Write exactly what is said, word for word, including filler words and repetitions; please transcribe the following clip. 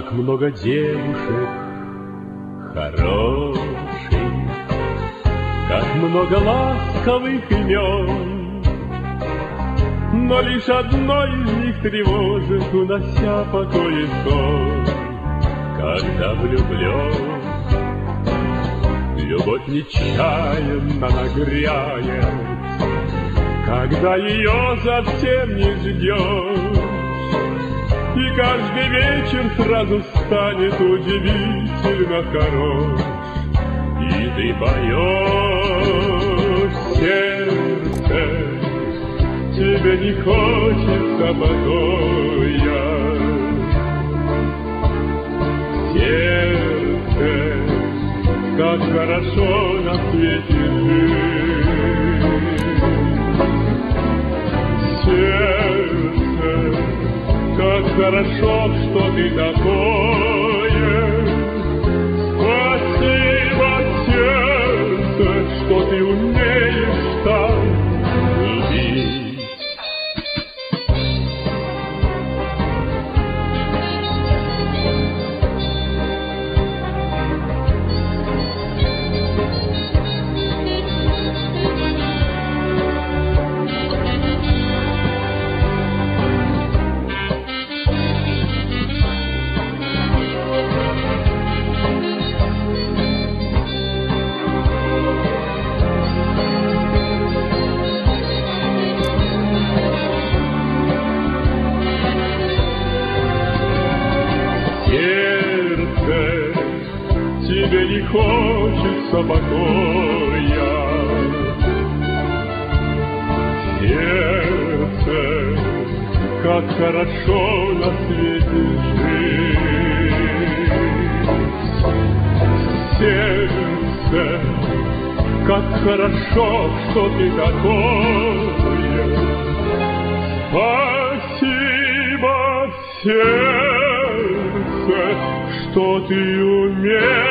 как много девушек хороших, как много ласковых имен, но лишь одно из них тревожит, унося покой и сон. Когда влюблен, любовь нечаянно нагрянет, когда ее совсем не ждешь, и каждый вечер сразу станет удивительно хорош. И ты поешь, сердце, тебе не хочется покоя. Сердце, как хорошо на свете жить. Сердце, как хорошо, что ты такое. Спасибо, сердце, что ты умеешь так любить. Тебе не хочется покоя. Сердце, как хорошо на свете жить. Сердце, как хорошо, что ты такое. Спасибо, сердце, что ты умеешь